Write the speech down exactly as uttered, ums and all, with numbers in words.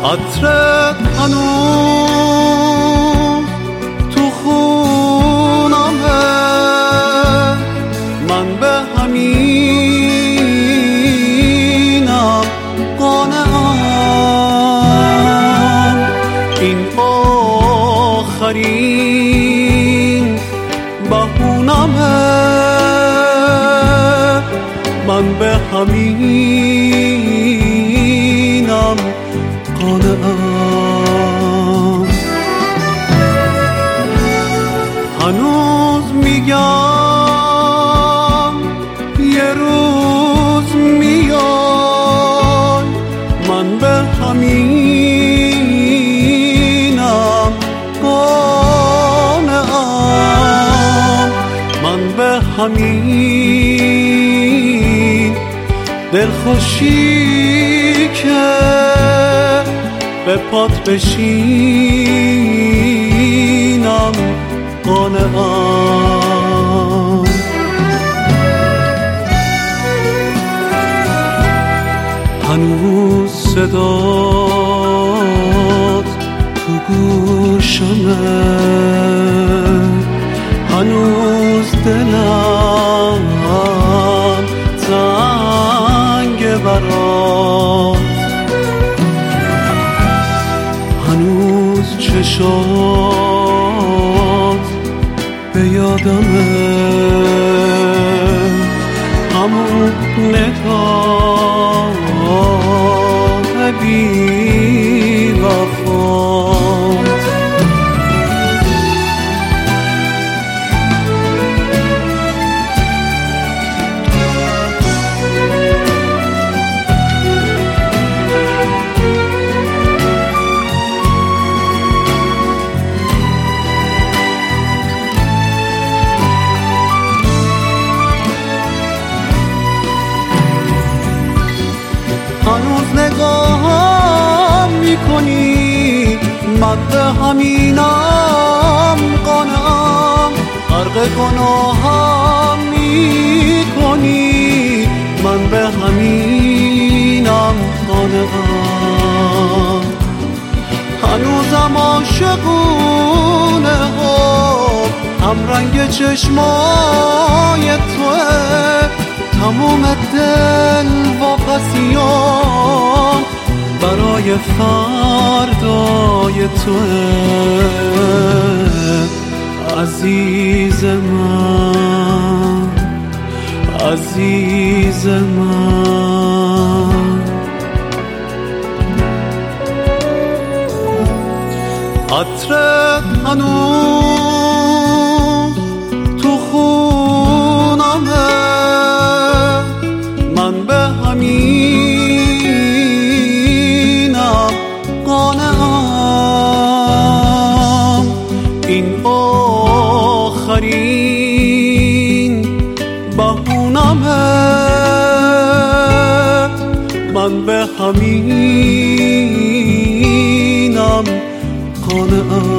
عطرت هنوز تو خونمه، من به همینم قانعم. این آخرین بهونمه، من به همینم قانعم. هنوز میگم یه روز میای، من به همینم قانعم. من به همین دلخوشی که به پات بشینم قانعم. هنوز صدات تو گوشمه، هنوز دلم زنگ برات، هنوز چشات به یادمه، همون نگاه بی وفات. هنوز نگاهم میکنی، من به همینم قانعم. غرق گناهم میکنی، من به همینم قانعم. هنوزم عاشقونه ها، هم رنگ چشمای توه، تموم دل واپسیام برای فردای توه. عزیز من، عزیز من. عطرت هنوز تو خونمه، من به همینم قانعم. این آخرین بهونمه، من به همینم قانعم.